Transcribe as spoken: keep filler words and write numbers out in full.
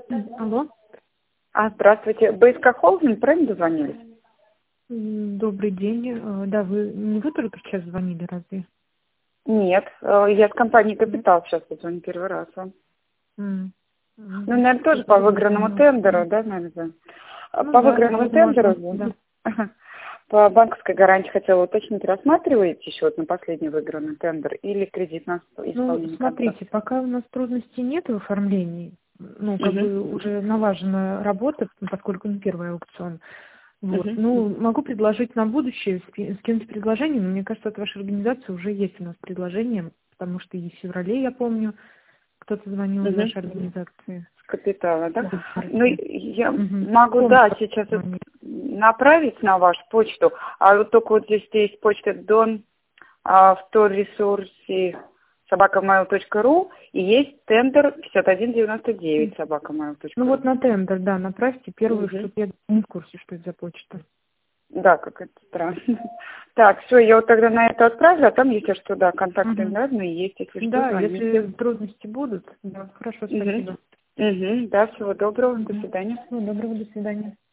М, Алло. А, здравствуйте. БСК Холдинг, правильно дозвонились? М, Добрый день. Э, Да, вы не вы только сейчас звонили, разве? Нет, э, я с компании Нет? «Капитал» сейчас позвоню первый раз вам. М, Ну, м, наверное, тоже по выигранному Возможно. тендеру, да, наверное? А Ну По да, выигранному тендеру, возможно, да. да. Ага. По банковской гарантии хотела уточнить, рассматриваете счет на последний выигранный тендер или кредит на Ну, исполнение смотрите, контракта? пока у нас трудностей нет в оформлении, ну, как Угу. бы уже налажена работа, поскольку не первый аукцион. Вот. Угу. Ну, могу предложить на будущее, ски- скинуть предложение, но мне кажется, от вашей организации уже есть у нас предложение, потому что и в феврале, я помню, кто-то звонил из Угу. вашей организации. С капитала, да? Ну, Здравствуйте. я Мгм. могу, Помню, да, как сейчас это звонили. направить на вашу почту, а вот только вот здесь есть почта Дон а, в том ресурсе собака mail точка ру и есть тендер пятьдесят один девяносто девять собака mail Ну точка ру. вот на тендер, да, направьте первую, Угу. что я не в курсе, что это за почта. Да, как это странно. Так, все, я вот тогда на это отправлю, а там, если что, да, контакты Мгм. разные есть, если что, Да, звоните. если трудности будут, да, хорошо, Угу. спасибо. Угу. Да, всего доброго, до Мгм. свидания. Ну, доброго, до свидания.